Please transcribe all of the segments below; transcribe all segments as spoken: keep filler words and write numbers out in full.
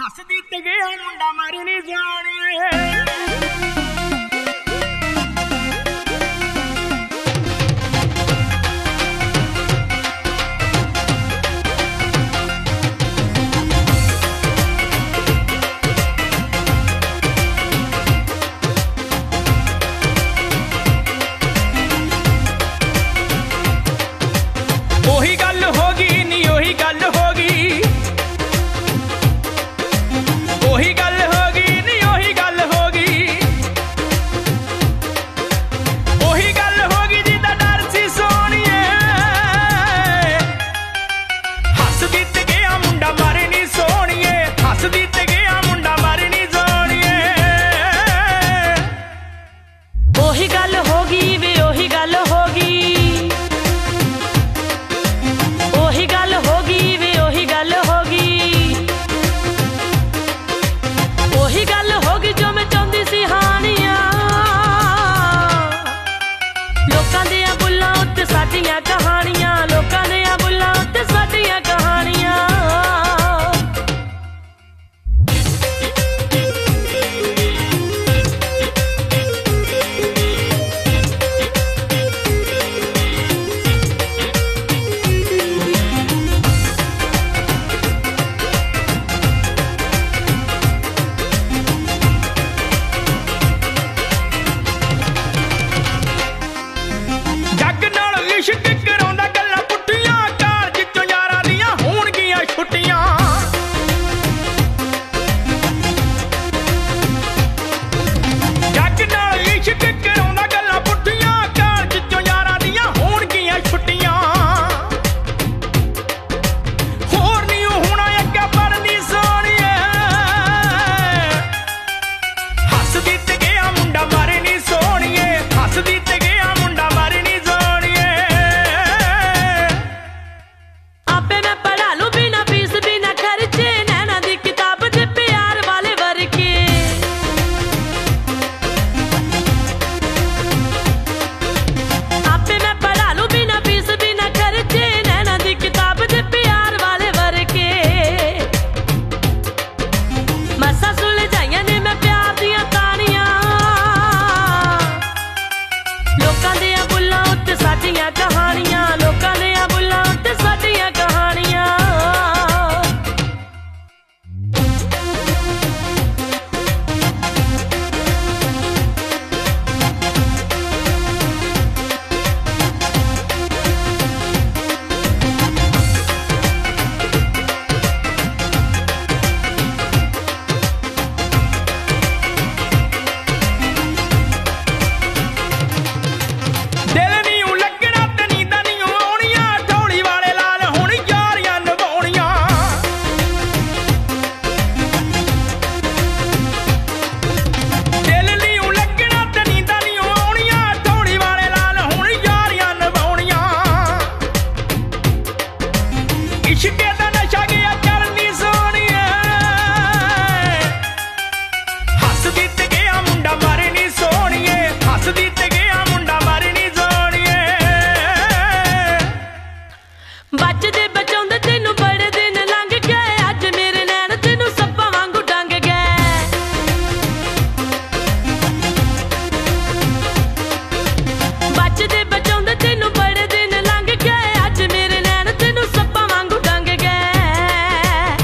ਹੱਸਦੀ ਤੇ ਗਿਆ ਮੁੰਡਾ ਮਰ ਨਹੀਂ ਜਾਣੇ। ਉਹੀ ਗੱਲ ਹੋ ਗਈ ਨੀ ਉਹੀ ਗੱਲ ਹੋ ਗਈ, ਉਹੀ ਗੱਲ ਹੋ ਗਈ ਨੀ ਉਹੀ ਗੱਲ ਹੋ ਗਈ, ਉਹੀ ਗੱਲ ਹੋ ਗਈ ਜਿਹਦਾ ਡਰ ਸੀ ਸੋਹਣੀਏ। ਹੱਸਦੀ ਤੇ ਗਿਆ ਮੁੰਡਾ ਮਰ ਨੀ ਸੋਹਣੀਏ, ਹੱਸਦੀ ਤੇ ਗਿਆ ਮੁੰਡਾ ਮਰ ਨੀ ਸੋਹਣੀਏ। ਉਹੀ ਗੱਲ ਹੋ ਗਈ ਵੇ ਉਹੀ ਗੱਲ ਹੋ ਗਈ, ਉਹੀ ਗੱਲ ਹੋ ਗਈ ਵੇ ਉਹੀ ਗੱਲ ਹੋ ਗਈ, ਉਹੀ ਗੱਲ ਹੋ ਗਈ ਜੋ ਮੈਂ ਚਾਹੁੰਦੀ ਸੀ ਹਾਨੀਆਂ। ਲੋਕਾਂ ਦੀਆਂ ਬੁੱਲਾਂ ਉੱਤੇ ਸਾਡੀਆਂ ਕਹਾਣੀਆਂ, ਲੋਕਾਂ ਦੀਆਂ ਬੁੱਲਾਂ ਉੱਤੇ ਸਾਡੀਆਂ ਕਹਾਣੀਆਂ। ਜੱਗ ਨਾਲ ਇਸ਼ਕ ਕਰਾਉਂਦਾ ਗੱਲਾਂ ਪੁੱਠੀਆਂ, ਕਾਲਜ ਚੋਂ ਯਾਰਾਂ ਦੀਆਂ ਹੋਣਗੀਆਂ ਛੁੱਟੀਆਂ। ਜੱਗ ਨਾਲ ਇਸ਼ਕ ਕਰਾਉਂਦਾ ਗੱਲਾਂ ਪੁੱਠੀਆਂ, ਕਾਲਜ ਚੋਂ ਯਾਰਾਂ ਦੀਆਂ ਹੋਣਗੀਆਂ ਛੁੱਟੀਆਂ। ਹੋਰ ਨੀ ਹੋਣਾ ਅੱਗੇ ਪੜ੍ਹਨੀ ਸੋਹਣੀਏ। ਹੱਸਦੀ ਤੇ ਗਿਆ ਮੁੰਡਾ ਮਰ ਨੀ ਸੋਹਣੀਏ, ਹੱਸਦੀ ਤੇ ਗਿਆ ਮੁੰਡਾ ਮਰ ਨੀ ਸੋਹਣੀਏ। ਆਪੇ ਮੈਂ ਪੜ੍ਹਾ ਲੂੰ ਬਿਨਾ ਫੀਸ ਬਿਨਾ ਖਰਚੇ, ਨੈਣਾ ਦੀ ਕਿਤਾਬ ਚ ਪਿਆਰ ਵਾਲੇ ਵਰਕੇ। ਆਪੇ ਮੈਂ ਪੜ੍ਹਾ ਲੂੰ ਬਿਨਾ ਫੀਸ ਬਿਨਾ ਖਰਚੇ, ਨੈਣਾ ਦੀ ਕਿਤਾਬ ਚ ਪਿਆਰ ਵਾਲੇ ਵਰਕੇ। ਮਸਾਂ ਸੁਲਝਾਈਆਂ ਨੇ ਮੈਂ ਪਿਆਰ ਦੀਆਂ ਕਹਾਣੀਆਂ, ਲੋਕਾਂ ਦੀਆਂ ਬੁੱਲਾਂ ਉੱਤੇ ਸਾਡੀਆਂ ਕਹਾਣੀਆਂ, ਲੋਕਾਂ ਦੀਆਂ ਬੁੱਲਾਂ ਉੱਤੇ ਸਾਡੀਆਂ ਕਹਾਣੀਆਂ। ਦਿਲ ਨੀ ਊਂ ਲੱਗਣਾ ਤੇ ਨੀਂਦਾਂ ਨੀ ਊਂ ਆਉਣੀਆਂ, ਢੋਲੀ ਵਾਲੇ ਲਾਲ ਹੁਣ ਯਾਰੀਆਂ ਨਿਭਾਉਣੀਆਂ। ਦਿਲ ਨੀ ਊਂ ਲੱਗਣਾ ਤੇ ਨੀਂਦਾਂ ਨੀ ਊਂ ਆਉਣੀਆਂ, ਢੋਲੀ ਵਾਲੇ ਲਾਲ ਹੁਣ ਯਾਰੀਆਂ ਨਿਭਾਉਣੀਆਂ। ਇਸ਼ਕੇ ਦਾ ਨਸ਼ਾ ਗਿਆ ਚੜ੍ਹਨੀ ਸੋਹਣੀਏ। ਹੱਸਦੀ ਤੇ ਗਿਆ ਮੁੰਡਾ ਮਰ ਨੀ ਸੋਹਣੀਏ, ਹੱਸਦੀ ਤੇ ਗਿਆ ਮੁੰਡਾ ਮਰ ਨੀ ਸੋਹਣੀਏ। ਬਚਦੇ ਬਚਾਉਂਦੇ ਤੈਨੂੰ ਬੜੇ ਦਿਨ ਲੰਘ ਗਏ, ਅੱਜ ਮੇਰੇ ਨੈਣ ਤੈਨੂੰ ਸੱਪਾਂ ਵਾਂਗੂ ਡੰਗ ਗਏ। ਬਚਦੇ ਬਚਾਉਂਦੇ ਤੈਨੂੰ ਬੜੇ ਦਿਨ ਲੰਘ ਗਏ, ਅੱਜ ਮੇਰੇ ਨੈਣ ਤੈਨੂੰ ਸੱਪਾਂ ਵਾਂਗੂ ਡੰਗ ਗਏ।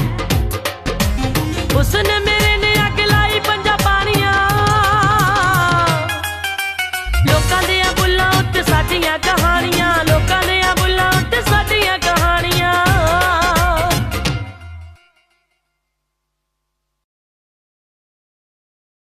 ਉਸਨੇ ਮੇਰੇ ਨੇ ਅੱਗ ਲਾਈ ਪੰਜਾਂ ਪਾਣੀਆਂ, ਲੋਕਾਂ ਦੀਆਂ ਬੁੱਲਾਂ ਉੱਤੇ ਸਾਡੀਆਂ ਕਹਾਣੀਆਂ।